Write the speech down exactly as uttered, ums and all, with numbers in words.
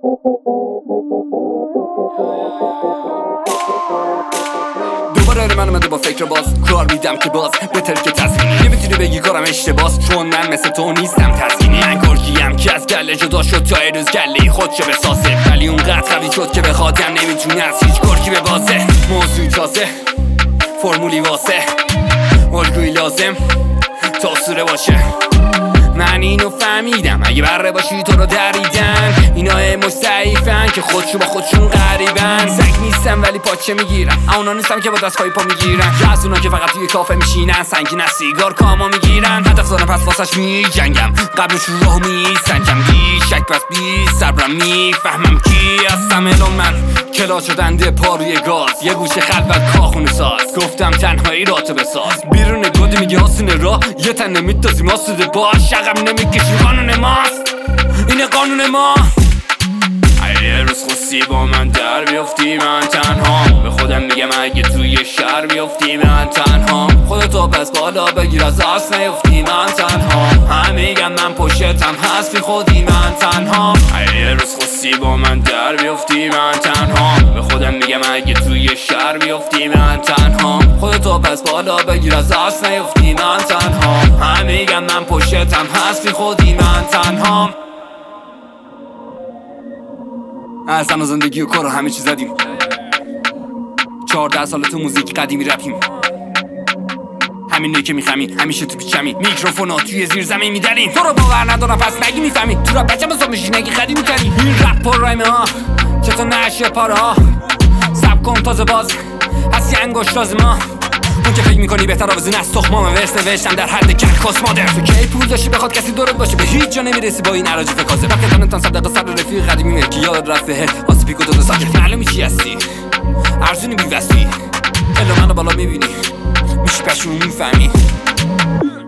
دوباره من اومده با فکر باز کار میدم که باز بهتر که تزمینی نمیتونی بگی کارم اشتباس، چون من مثل تو نیستم تزمینی. من گرگیم که از گله جدا شد تا روز گله خودشو بسازه، ولی اونقدر قوی شد که بخوادم نمیتونه از هیچ گرگی ببازه. موضوعی تازه فرمولی واسه الگویی لازم تا اسطوره باشه. من اینو فهمیدم اگه بره باشی تو رو دریدن، اینا مش ضعیفن که خودشون با خودشون غریبن. سگ نیستم ولی پاچه میگیرم، اونا نیستم که با دست‌های پا میگیرن، یا از اونا که فقط توی کافه میشینن سنگین از سیگار کاما میگیرن. هدف دارم پس واسش میجنگم، قبلش راه میسنجم، بی شک پس بی صبرم میفهمم کی هستم. الان من کلا شدنده پا روی گاز، یه گوشه خلوت کاخونه ساز، گفتم تنهایی راتو بساز. بیرون گودی میگه آسونه راه، یه تن نمیتازی ما سوده باش، شقم نمیکشی قانون ماست، اینه قانون ما. یه روز خواستی با من در بیافتی من تنها، به خودم میگم اگه توی شهر بیافتی من تنها، خودتو پس بالا بگیر از آس نیافتی من تنها. هم میگم من پشتم هست بی خودی من تنها. یه روز خواستی با من در بیافتی من تنها، به خودم میگم اگه توی شهر بیافتی من تنها، خودتو پس بالا بگیر از آس نیافتی من تنها. هم میگم من پشتم هست بی خودی من تنها. از هم زندگی و کار و همه چی زدیم، چهارده سال تو موزیک قدیمی رپیم، همینه که میخمین همیشه تو پیچمین، میکروفونا توی زیر زمین میدریم. تو رو باور ندارم پس نگی میفهمی، تو را بچه بزا میشی نگی خدی میکنی. این رپ پر رایمه ها که تو نشه پاره ها، سب کن تازه باز هستی انگوش راز ما. اون که فکر میکنی بهتر آوزین از تخمام ورس نوشتم در حد کنکاس مادر. تو کی پول داشتی بخواد کسی دورت باشه، به هیچ جا نمیرسی با این عراجیف کازه. رفت تنتان صدقه سر رفیق قدیمی میره که یاد رفته آسی پیکو دو ساکت معلومی چی هستی، ارزونی بیوستی الا منو بالا میبینی میشی پشون میفهمی.